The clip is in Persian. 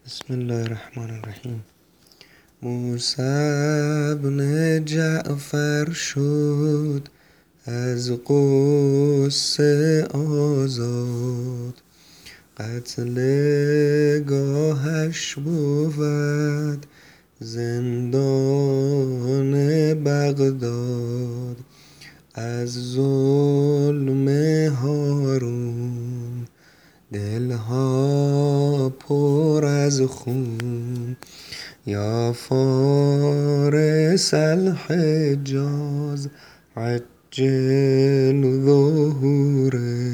بسم الله الرحمن الرحیم. موسی بن جعفر شد از غصه آزاد، قتل گاهش بود زندان بغداد. از ظلم هارون دلها پر از خون، یا فارس الحجاز عجل ظهور